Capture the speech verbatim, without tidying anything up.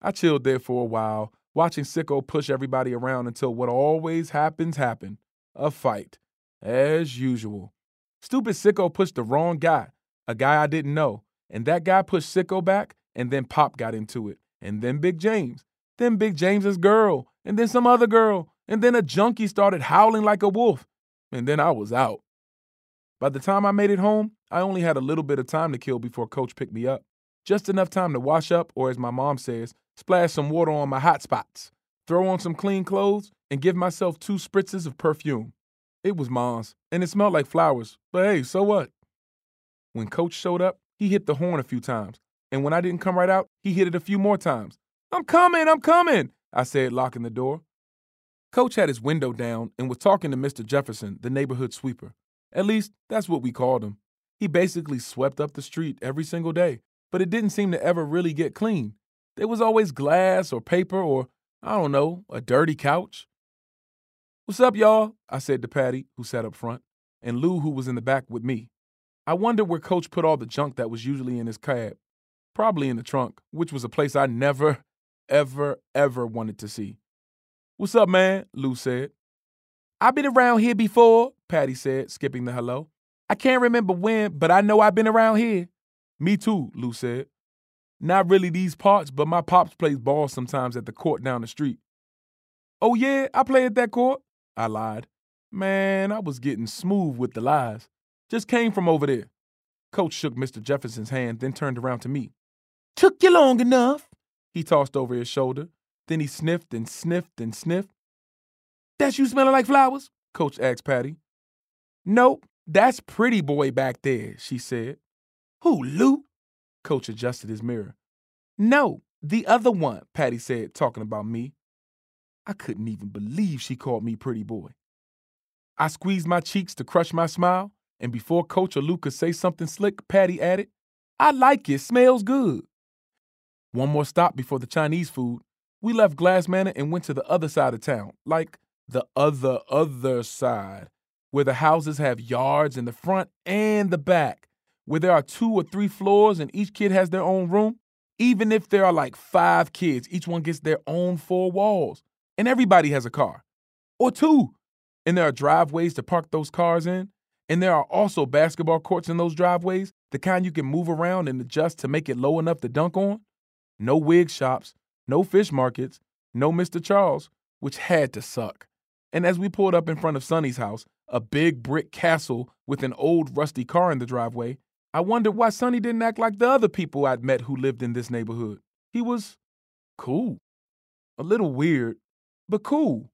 I chilled there for a while, watching Sicko push everybody around until what always happens happened. A fight. As usual. Stupid Sicko pushed the wrong guy, a guy I didn't know, and that guy pushed Sicko back, and then Pop got into it, and then Big James, then Big James's girl, and then some other girl, and then a junkie started howling like a wolf, and then I was out. By the time I made it home, I only had a little bit of time to kill before Coach picked me up. Just enough time to wash up, or as my mom says, splash some water on my hot spots, throw on some clean clothes, and give myself two spritzes of perfume. It was Mom's, and it smelled like flowers, but hey, so what? When Coach showed up, he hit the horn a few times, and when I didn't come right out, he hit it a few more times. "I'm coming, I'm coming," I said, locking the door. Coach had his window down and was talking to Mister Jefferson, the neighborhood sweeper. At least, that's what we called him. He basically swept up the street every single day, but it didn't seem to ever really get clean. There was always glass or paper or, I don't know, a dirty couch. "What's up, y'all?" I said to Patty, who sat up front, and Lou, who was in the back with me. I wondered where Coach put all the junk that was usually in his cab. Probably in the trunk, which was a place I never, ever, ever wanted to see. "What's up, man?" Lou said. "I've been around here before," Patty said, skipping the hello. "I can't remember when, but I know I've been around here." "Me too," Lou said. "Not really these parts, but my pops plays ball sometimes at the court down the street." "Oh yeah, I play at that court," I lied. Man, I was getting smooth with the lies. "Just came from over there." Coach shook Mister Jefferson's hand, then turned around to me. "Took you long enough," he tossed over his shoulder. Then he sniffed and sniffed and sniffed. "That's you smelling like flowers?" Coach asked Patty. "Nope, that's Pretty Boy back there," she said. "Who, Lou?" Coach adjusted his mirror. "No, the other one," Patty said, talking about me. I couldn't even believe she called me Pretty Boy. I squeezed my cheeks to crush my smile, and before Coach or Lou could say something slick, Patty added, "I like it, smells good." One more stop before the Chinese food. We left Glass Manor and went to the other side of town, like the other, other side, where the houses have yards in the front and the back, where there are two or three floors and each kid has their own room. Even if there are like five kids, each one gets their own four walls, and everybody has a car. Or two. And there are driveways to park those cars in, and there are also basketball courts in those driveways, the kind you can move around and adjust to make it low enough to dunk on. No wig shops, no fish markets, no Mister Charles, which had to suck. And as we pulled up in front of Sonny's house, a big brick castle with an old rusty car in the driveway, I wondered why Sonny didn't act like the other people I'd met who lived in this neighborhood. He was cool. A little weird, but cool.